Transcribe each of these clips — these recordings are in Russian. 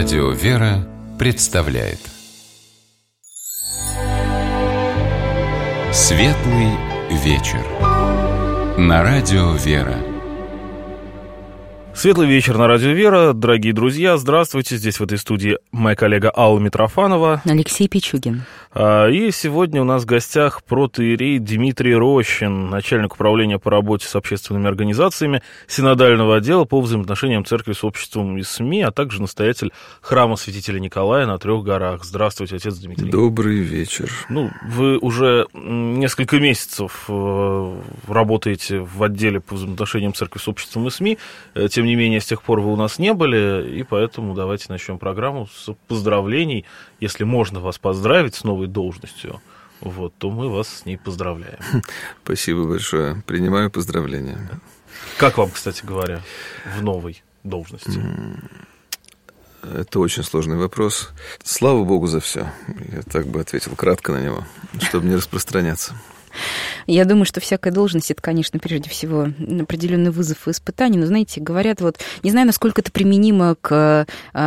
Радио «Вера» представляет Светлый вечер на Радио «Вера». Светлый вечер на Радио «Вера». Дорогие друзья, здравствуйте. Здесь в этой студии моя коллега Алла Митрофанова. Алексей Пичугин. И сегодня у нас в гостях протоиерей Дмитрий Рощин, начальник управления по работе с общественными организациями Синодального отдела по взаимоотношениям церкви с обществом и СМИ, а также настоятель храма святителя Николая на Трех горах. Здравствуйте, отец Дмитрий. Добрый вечер. Вы уже несколько месяцев работаете в отделе по взаимоотношениям церкви с обществом и СМИ. Тем не менее, с тех пор вы у нас не были, и поэтому давайте начнем программу с поздравлений. Если можно вас поздравить с новой должностью, то мы вас с ней поздравляем. Спасибо большое. Принимаю поздравления. Как вам, кстати говоря, в новой должности? Это очень сложный вопрос. Слава Богу за все. Я так бы ответил кратко на него, чтобы не распространяться. Я думаю, что всякая должность — это, конечно, прежде всего определенный вызов и испытание. Но, знаете, говорят, не знаю, насколько это применимо к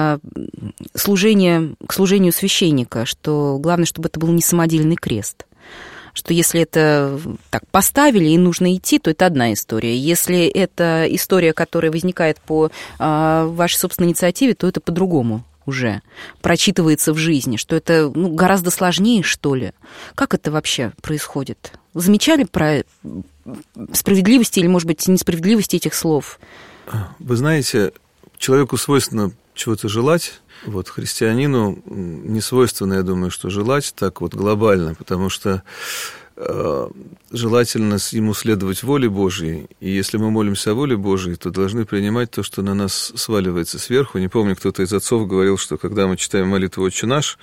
служению священника, что главное, чтобы это был не самодельный крест. Что если это так поставили и нужно идти, то это одна история. Если это история, которая возникает по вашей собственной инициативе, то это по-другому уже прочитывается в жизни, что это гораздо сложнее, что ли. Как это вообще происходит? Вы замечали про справедливость или, может быть, несправедливость этих слов? Вы знаете, человеку свойственно чего-то желать. Христианину не свойственно, я думаю, что желать так глобально, потому что желательно ему следовать воле Божьей, и если мы молимся о воле Божьей, то должны принимать то, что на нас сваливается сверху. Не помню, кто-то из отцов говорил, что когда мы читаем молитву «Отче наш»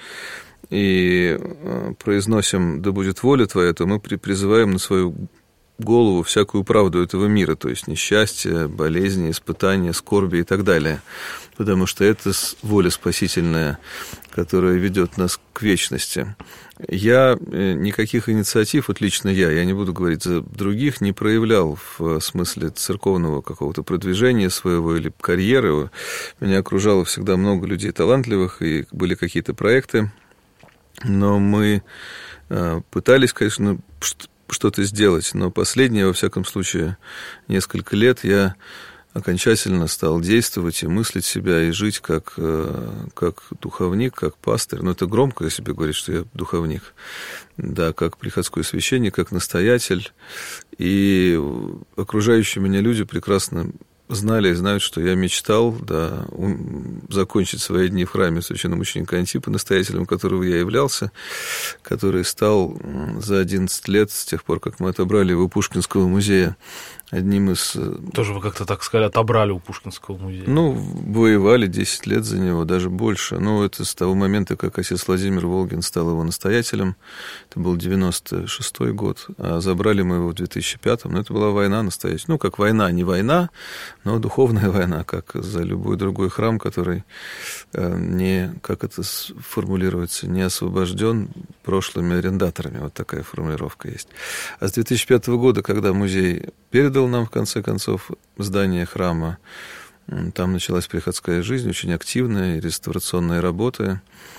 и произносим «Да будет воля Твоя», то мы призываем на свою голову всякую правду этого мира, то есть несчастье, болезни, испытания, скорби и так далее, потому что это воля спасительная, которая ведет нас к вечности. Я никаких инициатив, лично я не буду говорить за других, не проявлял в смысле церковного какого-то продвижения своего или карьеры. Меня окружало всегда много людей талантливых, и были какие-то проекты, но мы пытались, конечно, что-то сделать, но последние, во всяком случае, несколько лет я окончательно стал действовать и мыслить себя, и жить как духовник, как пастырь. Это громко о себе говорить, что я духовник. Да, как приходской священник, как настоятель. И окружающие меня люди прекрасно знали и знают, что я мечтал закончить свои дни в храме священномученика Антипа, настоятелем которого я являлся, который стал за 11 лет, с тех пор, как мы отобрали его у Пушкинского музея, одним из... Тоже вы как-то так сказали, отобрали у Пушкинского музея. Воевали 10 лет за него, даже больше. Это с того момента, как отец Владимир Волгин стал его настоятелем. Это был 96-й год, а забрали мы его в 2005-м. Это была война настоящая. Как война, не война, но духовная война, как за любой другой храм, который как это формулируется, не освобожден прошлыми арендаторами. Такая формулировка есть. А с 2005 года, когда музей передал нам, в конце концов, здание храма, там началась приходская жизнь, очень активная, и реставрационные работы.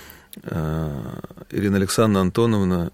Ирина Александровна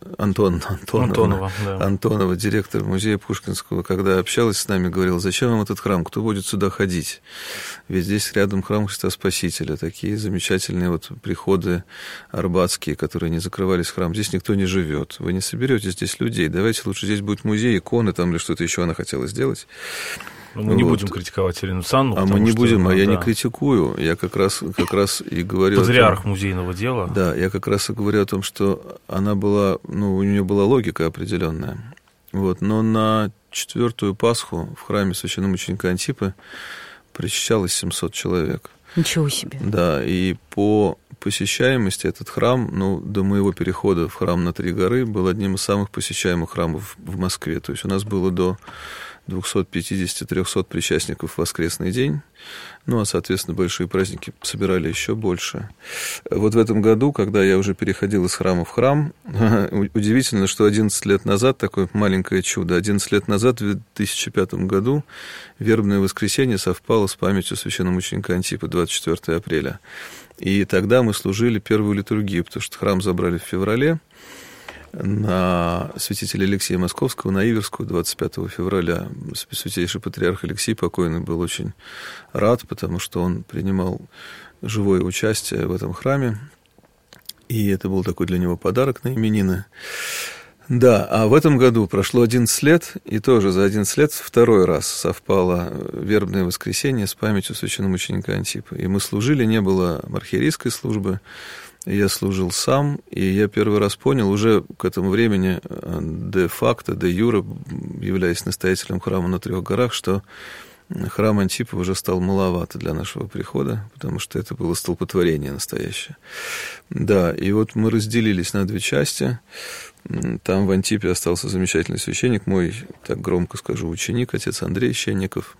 Антонова, директор музея Пушкинского, когда общалась с нами, говорила: зачем вам этот храм, кто будет сюда ходить? Ведь здесь рядом храм Христа Спасителя, такие замечательные приходы арбатские, которые не закрывались в храм. Здесь никто не живет, вы не соберете здесь людей, давайте лучше здесь будет музей, иконы там или что-то еще она хотела сделать. Мы не будем критиковать Ирину Александровну. Мы не будем, я не критикую. Я как раз и говорю... Патриарх музейного дела. Да, я как раз и говорю о том, что она была... у нее была логика определенная. Но на 4-ю Пасху в храме священномученика Антипа причащалось 700 человек. Ничего себе. Да, и по посещаемости этот храм, до моего перехода в храм на Три горы, был одним из самых посещаемых храмов в Москве. То есть у нас было до 250-300 причастников в воскресный день. Ну, а, соответственно, большие праздники собирали еще больше. Вот в этом году, когда я уже переходил из храма в храм, удивительно, что 11 лет назад, такое маленькое чудо, 11 лет назад, в 2005 году, вербное воскресенье совпало с памятью священномученика Антипа, 24 апреля. И тогда мы служили первую литургию, потому что храм забрали в феврале, на святителя Алексея Московского, на Иверскую, 25 февраля. Святейший патриарх Алексей покойный был очень рад, потому что он принимал живое участие в этом храме, и это был такой для него подарок на именины. Да, а в этом году прошло 11 лет, и тоже за 11 лет второй раз совпало вербное воскресенье с памятью священномученика Антипа. И мы служили, не было архиерейской службы, я служил сам, и я первый раз понял, уже к этому времени де-факто, де-юре, являясь настоятелем храма на Трех горах, что храм Антипа уже стал маловато для нашего прихода, потому что это было столпотворение настоящее. Да, и вот мы разделились на две части. Там в Антипе остался замечательный священник, мой, так громко скажу, ученик, отец Андрей Щенников,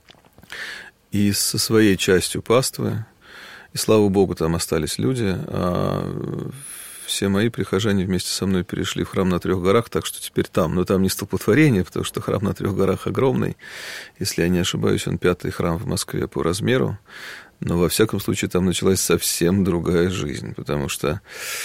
и со своей частью паствы. И, слава Богу, там остались люди, а все мои прихожане вместе со мной перешли в храм на Трех горах, так что теперь там. Но там не столпотворение, потому что храм на Трех горах огромный. Если я не ошибаюсь, он 5-й храм в Москве по размеру. Но, во всяком случае, там началась совсем другая жизнь, потому что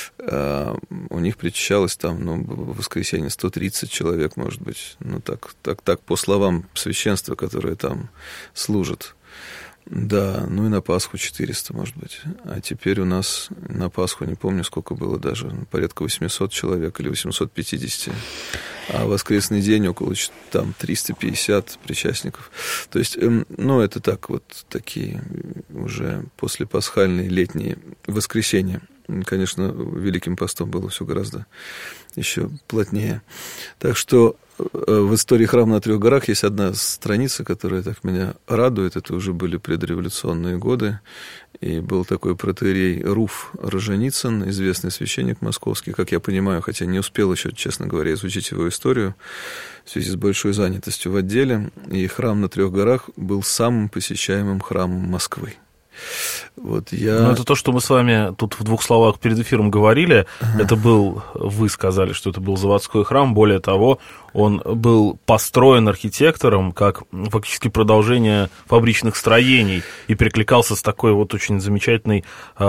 у них причащалось там, в воскресенье 130 человек, может быть. Так по словам священства, которое там служит. Да, и на Пасху 400, может быть. А теперь у нас на Пасху, не помню, сколько было даже, порядка 800 человек или 850. А в воскресный день около 350 причастников. То есть, это так вот такие уже послепасхальные летние воскресенья. Конечно, Великим постом было все гораздо еще плотнее. Так что в истории храма на Трех горах есть одна страница, которая так меня радует. Это уже были предреволюционные годы. И был такой протоиерей Руф Роженицын, известный священник московский, как я понимаю, хотя не успел еще, честно говоря, изучить его историю в связи с большой занятостью в отделе. И храм на Трех горах был самым посещаемым храмом Москвы. Это то, что мы с вами тут в двух словах перед эфиром говорили. Это вы сказали, что это был заводской храм. Более того, он был построен архитектором как фактически продолжение фабричных строений и перекликался с такой вот очень замечательной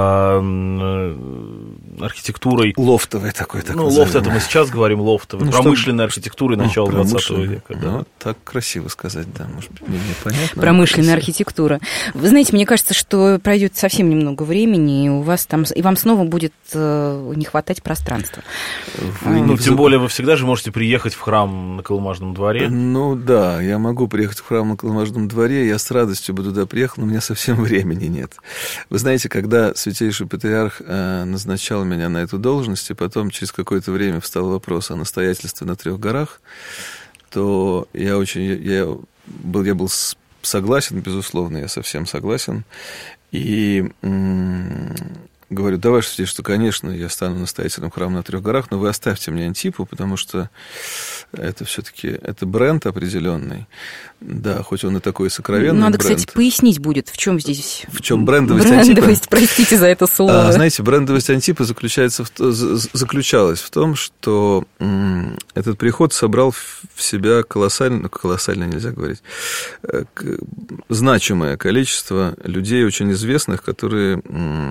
архитектурой. Лофтовой такой. Лофт, это мы сейчас говорим лофтовой. Промышленной архитектурой начала 20 века. Да. Так красиво сказать, да, может быть, мне непонятно. Промышленная архитектура. Вы знаете, мне кажется, что пройдет совсем немного времени, и у вас там, и вам снова будет не хватать пространства. Тем более вы всегда же можете приехать в храм на Колымажном дворе. Да, я могу приехать в храм на Колымажном дворе, я с радостью бы туда приехал, но у меня совсем времени нет. Вы знаете, когда святейший патриарх назначал меня на эту должность, и потом через какое-то время встал вопрос о настоятельстве на Трех горах, то я был согласен, безусловно, я совсем согласен. И говорю, да, ваше святейшество, что, конечно, я стану настоятелем храма на Трех горах, но вы оставьте мне Антипу, потому что это все-таки это бренд определенный. Да, хоть он и такой сокровенный. Надо, бренд. кстати, пояснить будет, в чем здесь... В чем брендовость Антипа? Простите за это слово. Знаете, брендовость Антипа заключалась в том, что этот приход собрал в себя колоссально нельзя говорить, значимое количество людей очень известных, которые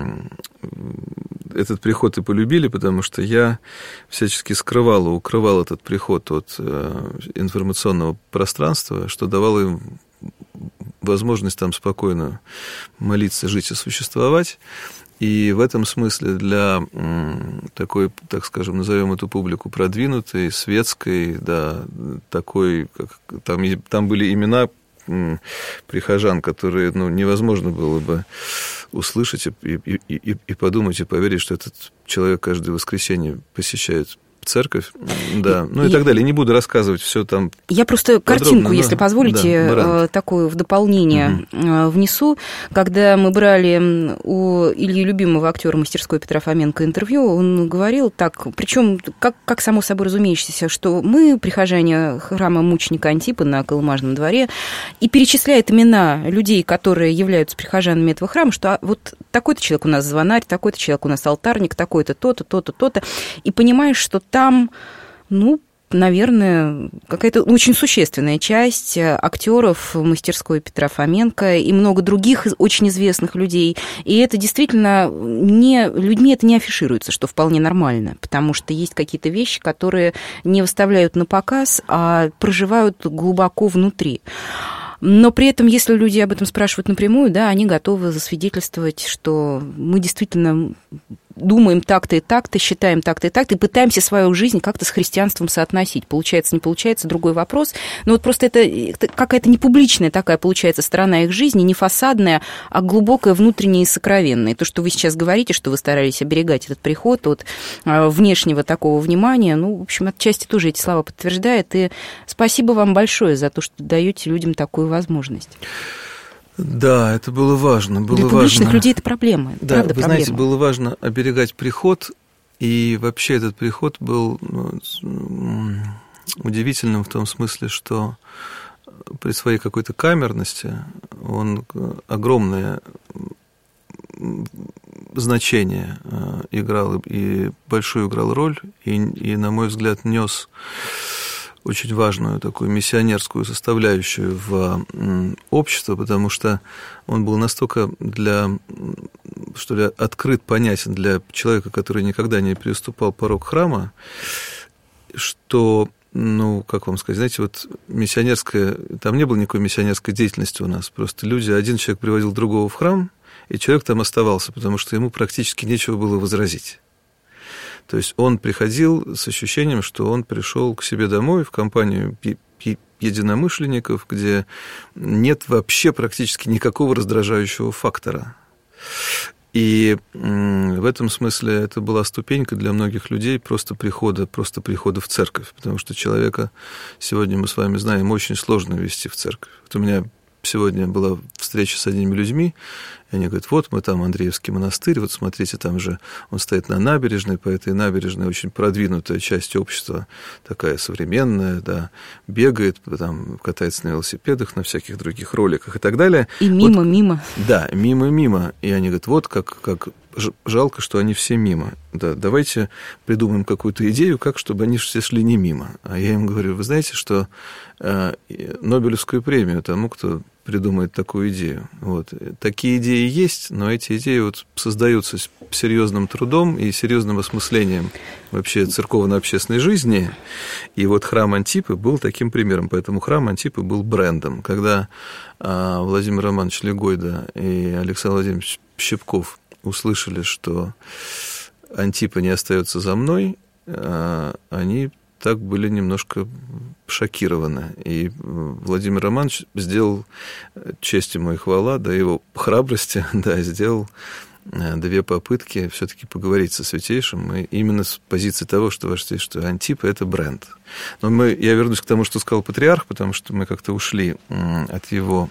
этот приход и полюбили, потому что я всячески скрывал и укрывал этот приход от информационного пространства, что давало им возможность там спокойно молиться, жить и существовать. И в этом смысле для такой, так скажем, назовем эту публику продвинутой, светской, да, такой, как там были имена прихожан, которые невозможно было бы услышать и подумать, и поверить, что этот человек каждое воскресенье посещает церковь, да, ну и так далее. Не буду рассказывать все там. Я просто картинку, если позволите, такую в дополнение внесу. Когда мы брали у Ильи Любимого, актера мастерской Петра Фоменко, интервью, он говорил так, причем как само собой разумеющееся, что мы, прихожане храма мученика Антипа на Колымажном дворе, и перечисляет имена людей, которые являются прихожанами этого храма, что вот такой-то человек у нас звонарь, такой-то человек у нас алтарник, такой-то то-то, то-то, то-то, и понимаешь, что там, наверное, какая-то очень существенная часть актеров мастерской Петра Фоменко и много других очень известных людей. И это действительно людьми это не афишируется, что вполне нормально, потому что есть какие-то вещи, которые не выставляют на показ, а проживают глубоко внутри. Но при этом, если люди об этом спрашивают напрямую, да, они готовы засвидетельствовать, что мы действительно думаем так-то и так-то, считаем так-то и так-то, и пытаемся свою жизнь как-то с христианством соотносить. Получается, не получается, другой вопрос. Но вот просто это какая-то не публичная такая, получается, сторона их жизни, не фасадная, а глубокая, внутренняя и сокровенная. И то, что вы сейчас говорите, что вы старались оберегать этот приход от внешнего такого внимания, в общем, отчасти тоже эти слова подтверждает. И спасибо вам большое за то, что даете людям такую возможность. Да, это было важно. Для публичных людей это проблема. Да, правда, вы знаете, было важно оберегать приход, и вообще этот приход был удивительным в том смысле, что при своей какой-то камерности он огромное значение играл и большую играл роль, и на мой взгляд, нес очень важную такую миссионерскую составляющую в общество, потому что он был настолько открыт, понятен для человека, который никогда не переступал порог храма, что, как вам сказать, знаете, вот там не было никакой миссионерской деятельности у нас, просто один человек приводил другого в храм, и человек там оставался, потому что ему практически нечего было возразить. То есть он приходил с ощущением, что он пришел к себе домой в компанию единомышленников, где нет вообще практически никакого раздражающего фактора. И в этом смысле это была ступенька для многих людей просто прихода в церковь, потому что человека, сегодня мы с вами знаем, очень сложно вести в церковь. Вот у меня сегодня была встреча с одними людьми, и они говорят, вот мы там Андреевский монастырь, вот смотрите, там же он стоит на набережной, по этой набережной очень продвинутая часть общества, такая современная, да, бегает, там, катается на велосипедах, на всяких других роликах и так далее. И мимо. Да, мимо. И они говорят, вот как жалко, что они все мимо. Да, давайте придумаем какую-то идею, чтобы они все шли не мимо. А я им говорю, вы знаете, что Нобелевскую премию тому, кто придумает такую идею. Вот. Такие идеи есть, но эти идеи создаются с серьезным трудом и серьезным осмыслением вообще церковно-общественной жизни. И вот храм Антипы был таким примером. Поэтому храм Антипы был брендом. Когда Владимир Романович Легойда и Александр Владимирович Щепков услышали, что Антипа не остается за мной, они так были немножко шокированы. И Владимир Романович сделал, честь ему и хвала, да, его храбрости, да, сделал 2 попытки все-таки поговорить со Святейшим, и именно с позиции того, что Антипа – это бренд. Но я вернусь к тому, что сказал патриарх, потому что мы как-то ушли от его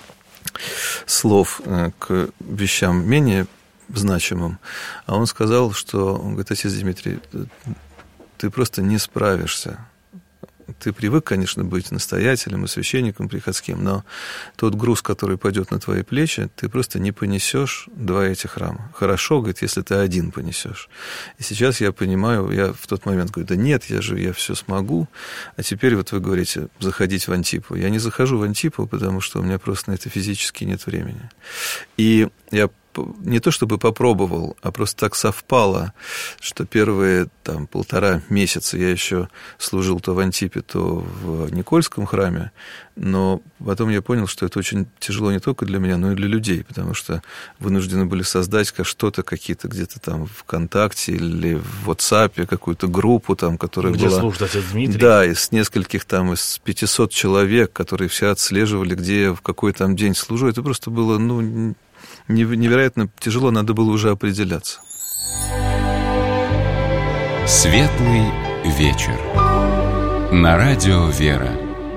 слов к вещам менее значимым. А он сказал, он говорит, отец Дмитрий, ты просто не справишься. Ты привык, конечно, быть настоятелем и священником приходским, но тот груз, который пойдет на твои плечи, ты просто не понесешь 2 этих храма. Хорошо, говорит, если ты один понесешь. И сейчас я понимаю, я в тот момент говорю, да нет, я все смогу. А теперь вот вы говорите, заходить в Антипу. Я не захожу в Антипу, потому что у меня просто на это физически нет времени. И я не то чтобы попробовал, а просто так совпало, что первые 1,5 месяца я еще служил то в Антипе, то в Никольском храме, но потом я понял, что это очень тяжело не только для меня, но и для людей, потому что вынуждены были создать какие-то где-то там ВКонтакте или в WhatsApp какую-то группу, которая где была... служит отец Дмитрий. Да, из нескольких из 500 человек, которые все отслеживали, где я в какой день служу. Это просто было, невероятно тяжело, надо было уже определяться. Светлый вечер. На радио «Вера».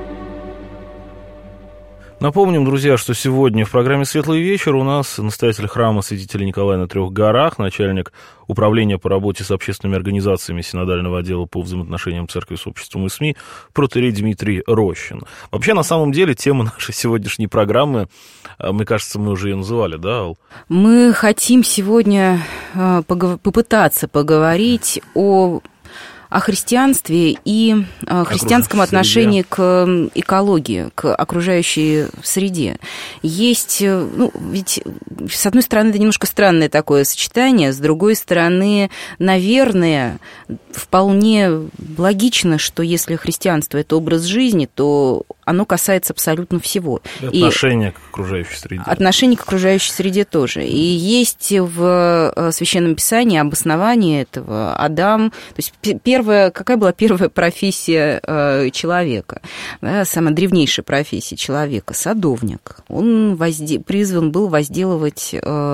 Напомним, друзья, что сегодня в программе «Светлый вечер» у нас настоятель храма Святителя Николая на Трех горах, начальник управления по работе с общественными организациями Синодального отдела по взаимоотношениям церкви с обществом и СМИ протоиерей Дмитрий Рощин. Вообще, на самом деле, тема нашей сегодняшней программы, мне кажется, мы уже ее называли, да, Ал? Мы хотим сегодня попытаться поговорить о христианстве и христианском отношении к экологии, к окружающей среде. Есть, ведь, с одной стороны, это немножко странное такое сочетание, с другой стороны, наверное, вполне логично, что если христианство – это образ жизни, то оно касается абсолютно всего. И отношение к окружающей среде. Отношение к окружающей среде тоже. И есть в Священном Писании обоснование этого. Адам, то есть какая была первая профессия человека? Да, самая древнейшая профессия человека – садовник. Он призван был возделывать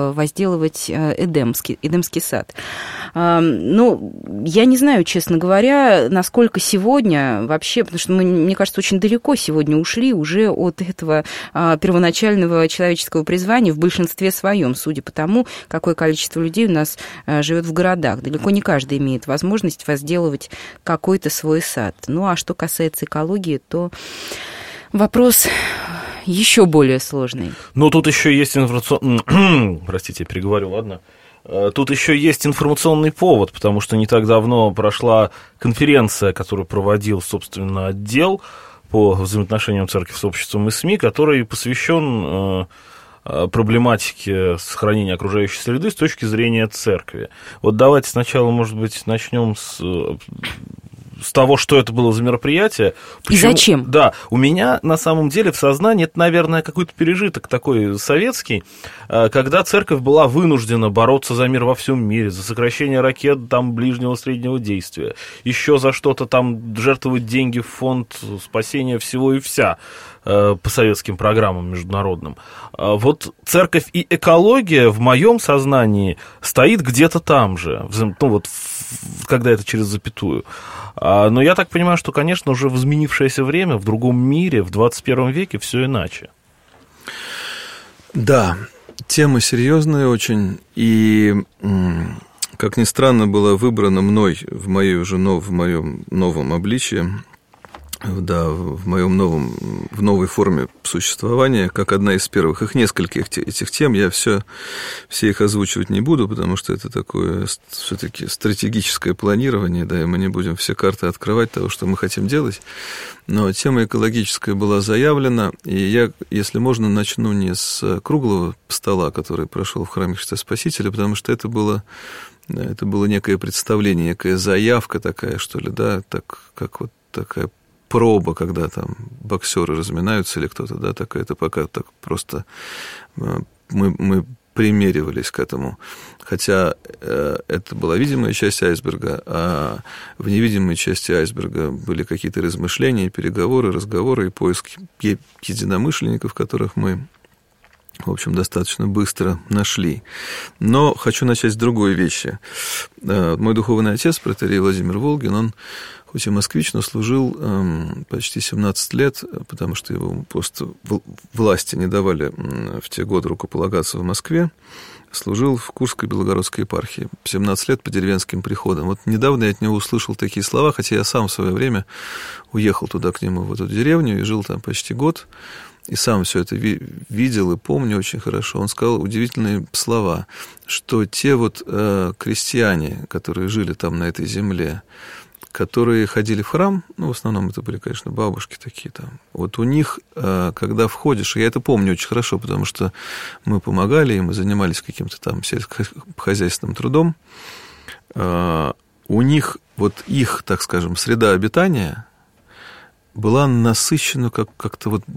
Эдемский сад. Я не знаю, честно говоря, насколько сегодня вообще, потому что мы, мне кажется, очень далеко сегодня ушли уже от этого первоначального человеческого призвания в большинстве своем, судя по тому, какое количество людей у нас живет в городах. Далеко не каждый имеет возможность возделывать какой-то свой сад. Ну, а что касается экологии, то вопрос еще более сложный. Но тут еще есть Простите, я переговорю, ладно. Тут еще есть информационный повод, потому что не так давно прошла конференция, которую проводил, собственно, отдел по взаимоотношениям церкви с обществом и СМИ, который посвящен проблематике сохранения окружающей среды с точки зрения церкви. Вот давайте сначала, может быть, начнем с того, что это было за мероприятие. И зачем? Да, у меня на самом деле в сознании это, наверное, какой-то пережиток такой советский, когда церковь была вынуждена бороться за мир во всем мире, за сокращение ракет там ближнего среднего действия, еще за что-то там жертвовать деньги в фонд спасения всего и вся по советским программам международным. Вот церковь и экология в моем сознании стоит где-то там же, когда это через запятую. Но я так понимаю, что, конечно, уже в изменившееся время, в другом мире, в 21 веке все иначе. Да, тема серьезная очень, и, как ни странно, была выбрана мной в моем новом обличии, да, в новой форме существования, как одна из первых. Их несколько этих тем, я все их озвучивать не буду, потому что это такое все-таки стратегическое планирование, да, и мы не будем все карты открывать того, что мы хотим делать. Но тема экологическая была заявлена, и я, если можно, начну не с круглого стола, который прошел в храме Христа Спасителя, потому что это было некое представление, некая заявка такая, что ли, да, как вот такая проба, когда там боксеры разминаются или кто-то, да, такая, это пока так просто мы примеривались к этому. Хотя это была видимая часть айсберга, а в невидимой части айсберга были какие-то размышления, переговоры, разговоры и поиск единомышленников, которых мы, в общем, достаточно быстро нашли. Но хочу начать с другой вещи. Мой духовный отец, протоиерей Владимир Волгин, он хоть и москвич, но служил почти 17 лет, потому что его просто власти не давали в те годы рукополагаться в Москве. Служил в Курской Белогородской епархии 17 лет по деревенским приходам. Вот недавно я от него услышал такие слова, хотя я сам в свое время уехал туда к нему, в эту деревню, и жил там почти год, и сам все это видел и помню очень хорошо. Он сказал удивительные слова, что те вот крестьяне, которые жили там на этой земле, которые ходили в храм, в основном это были, конечно, бабушки такие там, вот у них, когда входишь, я это помню очень хорошо, потому что мы помогали им, мы занимались каким-то там сельскохозяйственным трудом, у них, вот их, так скажем, среда обитания была насыщена как-то вот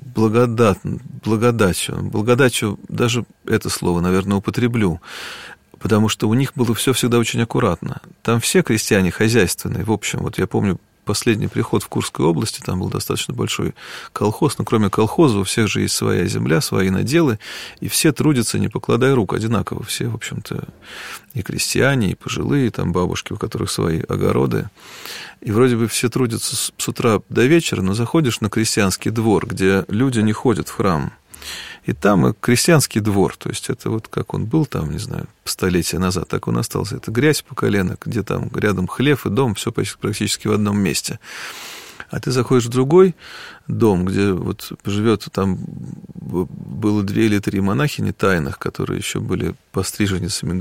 благодатью, даже это слово, наверное, употреблю, потому что у них было все всегда очень аккуратно. Там все крестьяне хозяйственные, в общем, вот я помню последний приход в Курской области, там был достаточно большой колхоз, но кроме колхоза у всех же есть своя земля, свои наделы, и все трудятся, не покладая рук, одинаково. Все, в общем-то, и крестьяне, и пожилые, там бабушки, у которых свои огороды. И вроде бы все трудятся с утра до вечера, но заходишь на крестьянский двор, где люди не ходят в храм. И там крестьянский двор, то есть это вот как он был там, не знаю, столетия назад, так он остался. Это грязь по колено, где там рядом хлев и дом, все практически в одном месте. А ты заходишь в другой дом, где вот живет, там было 2 или 3 монахини тайных, которые еще были постриженницами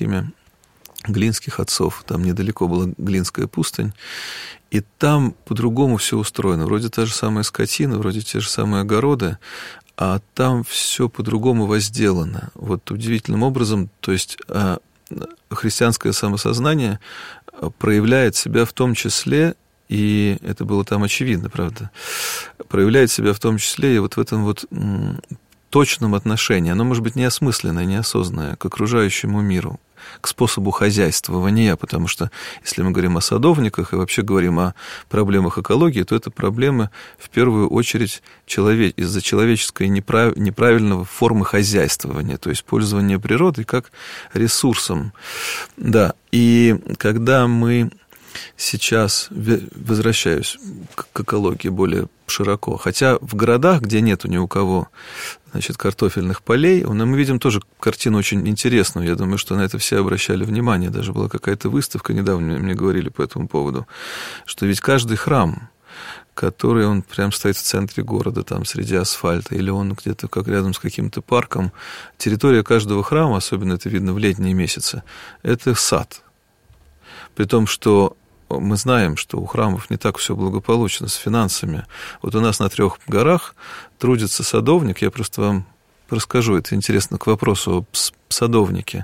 глинских отцов. Там недалеко была Глинская пустынь. И там по-другому все устроено. Вроде та же самая скотина, вроде те же самые огороды, а там все по-другому возделано. Вот удивительным образом, то есть христианское самосознание проявляет себя в том числе, и это было там очевидно, правда, проявляет себя в том числе и вот в этом вот точном отношении. Оно может быть неосмысленное, неосознанное к окружающему миру, к способу хозяйствования, потому что если мы говорим о садовниках и вообще говорим о проблемах экологии, то это проблемы в первую очередь из-за человеческой неправильного формы хозяйствования, то есть пользования природой как ресурсом. Да, и когда мы сейчас, возвращаюсь к экологии более широко, хотя в городах, где нету ни у кого, значит, картофельных полей, мы видим тоже картину очень интересную, я думаю, что на это все обращали внимание, даже была какая-то выставка, недавно мне говорили по этому поводу, что ведь каждый храм, который он прям стоит в центре города, там, среди асфальта, или он где-то как рядом с каким-то парком, территория каждого храма, особенно это видно в летние месяцы, это сад. При том, что мы знаем, что у храмов не так все благополучно с финансами. Вот у нас на 3 горах трудится садовник, я просто вам расскажу, это интересно к вопросу о садовнике.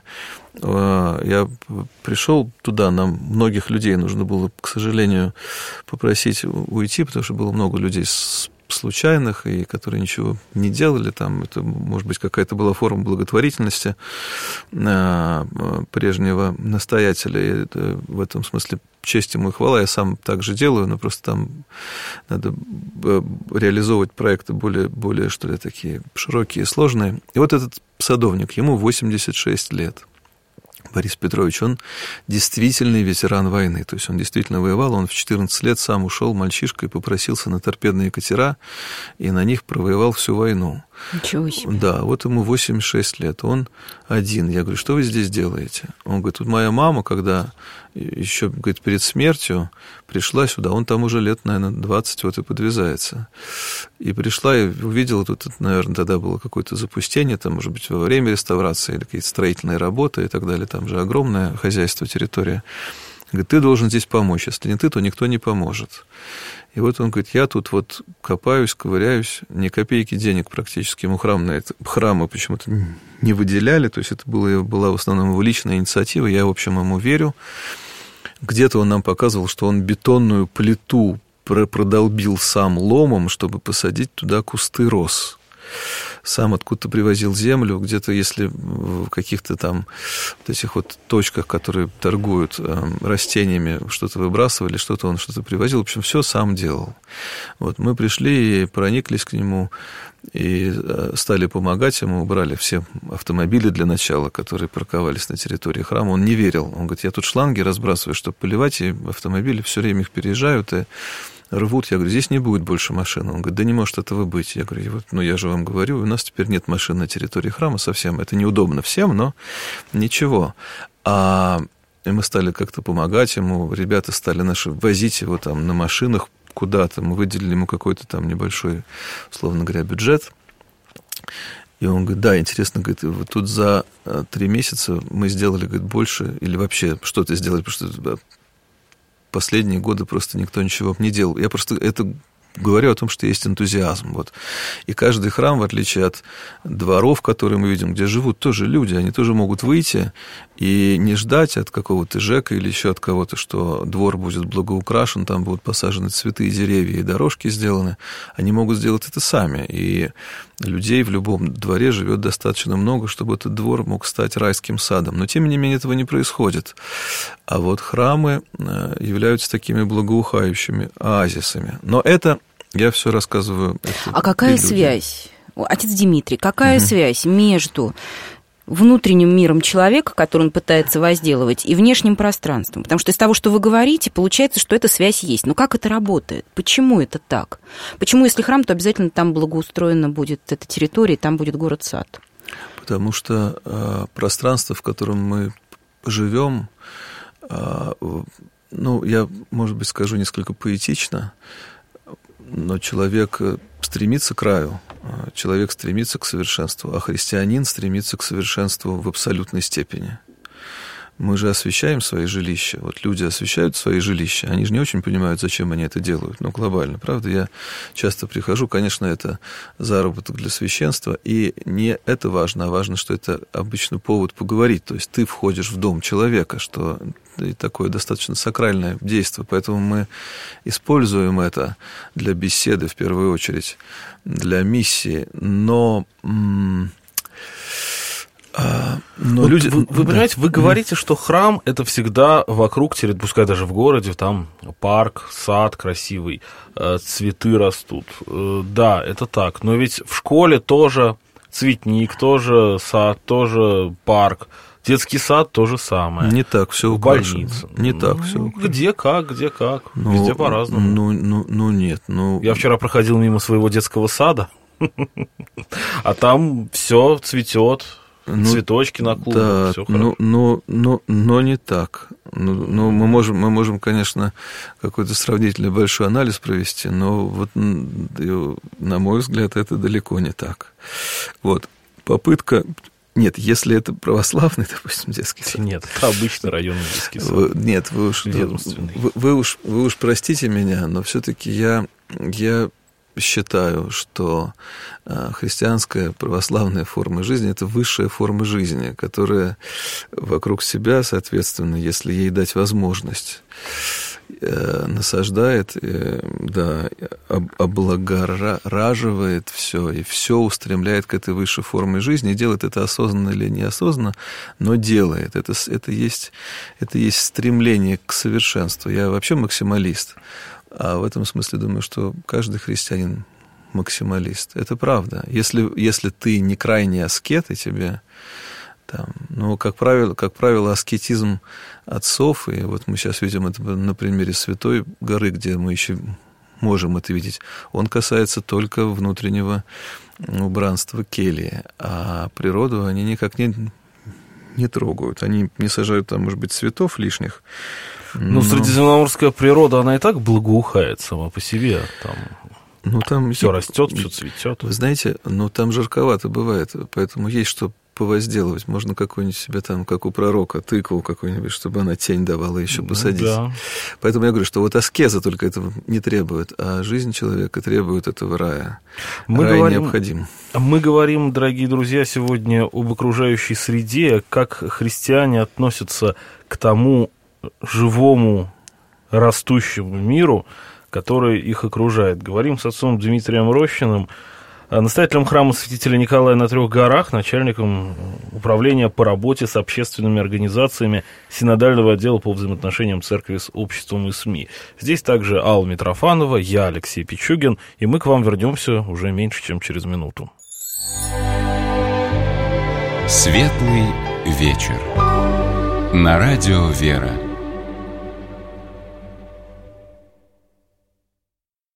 Я пришел туда, нам многих людей нужно было, к сожалению, попросить уйти, потому что было много людей случайных, и которые ничего не делали, там, это, может быть, какая-то была форма благотворительности прежнего настоятеля, и это, в этом смысле честь ему и хвала, я сам так же делаю, но просто там надо реализовывать проекты более, что ли, такие широкие и сложные. И вот этот садовник, ему 86 лет. Борис Петрович, он действительный ветеран войны, то есть он действительно воевал, он в 14 лет сам ушел мальчишкой, попросился на торпедные катера, и на них провоевал всю войну. Ничего себе. Да, вот ему 86 лет, он один. Я говорю, что вы здесь делаете? Он говорит, тут моя мама, когда еще, говорит, перед смертью пришла сюда, он там уже лет, наверное, 20 вот и подвязается. И пришла и увидела, тут, наверное, тогда было какое-то запустение, там, может быть, во время реставрации или какие-то строительные работы и так далее, там же огромное хозяйство, территория. Говорит, ты должен здесь помочь, если не ты, то никто не поможет. И вот он говорит, я тут вот копаюсь, ковыряюсь, ни копейки денег практически ему храмы почему-то не выделяли, то есть это была в основном его личная инициатива, я, в общем, ему верю. Где-то он нам показывал, что он бетонную плиту продолбил сам ломом, чтобы посадить туда кусты роз. Сам откуда-то привозил землю, где-то, если в каких-то там вот этих вот точках, которые торгуют растениями, что-то выбрасывали, он что-то привозил, в общем, все сам делал. Вот мы пришли и прониклись к нему, и стали помогать ему, убрали все автомобили для начала, которые парковались на территории храма. Он не верил, он говорит, я тут шланги разбрасываю, чтобы поливать, и автомобили все время их переезжают, и рвут. Я говорю, здесь не будет больше машин. Он говорит, да не может этого быть. Я говорю, вот, ну я же вам говорю, у нас теперь нет машин на территории храма совсем. Это неудобно всем, но ничего. И мы стали как-то помогать ему. Ребята стали наши возить его там на машинах куда-то. Мы выделили ему какой-то там небольшой, условно говоря, бюджет. И он говорит, да, интересно, говорит, вот тут за 3 месяца мы сделали, говорит, больше, или вообще что-то сделали, потому что последние годы просто никто ничего не делал. Я просто это говорю о том, что есть энтузиазм. Вот. И каждый храм, в отличие от дворов, которые мы видим, где живут тоже люди, они тоже могут выйти и не ждать от какого-то ЖЭКа или еще от кого-то, что двор будет благоукрашен, там будут посажены цветы, деревья и дорожки сделаны. Они могут сделать это сами. И людей в любом дворе живет достаточно много, чтобы этот двор мог стать райским садом. Но, тем не менее, этого не происходит. А вот храмы являются такими благоухающими оазисами. Но это я все рассказываю. А какая связь, отец Дмитрий, какая связь между внутренним миром человека, который он пытается возделывать, и внешним пространством? Потому что из того, что вы говорите, получается, что эта связь есть. Но как это работает? Почему это так? Почему, если храм, то обязательно там благоустроена будет эта территория, и там будет город-сад? Потому что пространство, в котором мы живем, я, может быть, скажу несколько поэтично, но человек стремится к раю, человек стремится к совершенству, а христианин стремится к совершенству в абсолютной степени. Мы же освящаем свои жилища. Вот люди освящают свои жилища, они же не очень понимают, зачем они это делают. Глобально, правда? Я часто прихожу, конечно, это заработок для священства, и не это важно, а важно, что это обычно повод поговорить. То есть ты входишь в дом человека, что и такое достаточно сакральное действие, поэтому мы используем это для беседы в первую очередь, для миссии, но люди, вы понимаете, вы говорите, что храм — это всегда вокруг, пускай даже в городе, там парк, сад красивый, цветы растут. Да, это так, но ведь в школе тоже цветник, тоже сад, тоже парк. Детский сад то же самое. Не так все украшено. Больница. Не так все украшено. Где как. Везде по-разному. Нет. Я вчера проходил мимо своего детского сада, а там все цветет, цветочки на клумбах, да, все хорошо. Но не так. Мы можем, конечно, какой-то сравнительный большой анализ провести, но вот, на мой взгляд, это далеко не так. Вот. Попытка... Нет, если это православный, допустим, детский сад. Нет, это обычный районный детский сад. Нет, вы уж простите меня, но все-таки я считаю, что христианская православная форма жизни – это высшая форма жизни, которая вокруг себя, соответственно, если ей дать возможность, насаждает, да, облагораживает все, и все устремляет к этой высшей форме жизни, и делает это осознанно или неосознанно, но делает. Это есть стремление к совершенству. Я вообще максималист, а в этом смысле думаю, что каждый христианин максималист. Это правда. Если ты не крайний аскет, и тебе... как правило, аскетизм отцов, и вот мы сейчас видим это на примере Святой горы, где мы еще можем это видеть, он касается только внутреннего убранства кельи, а природу они никак не трогают. Они не сажают там, может быть, цветов лишних. Но средиземноморская природа, она и так благоухает сама по себе. Там все растет, все цветет. Вы знаете, там жарковато бывает, поэтому есть что повозделывать. Можно какую-нибудь себе там, как у пророка, тыкву какую-нибудь, чтобы она тень давала, еще посадить. Да. Поэтому я говорю, что вот аскеза только этого не требует, а жизнь человека требует этого рая. Рай необходим. Мы говорим, дорогие друзья, сегодня об окружающей среде, как христиане относятся к тому живому, растущему миру, который их окружает. Говорим с отцом Дмитрием Рощиным, настоятелем храма святителя Николая на Трех горах, начальником управления по работе с общественными организациями Синодального отдела по взаимоотношениям церкви с обществом и СМИ. Здесь также Алла Митрофанова, я Алексей Пичугин, и мы к вам вернемся уже меньше, чем через минуту. Светлый вечер. На радио «Вера».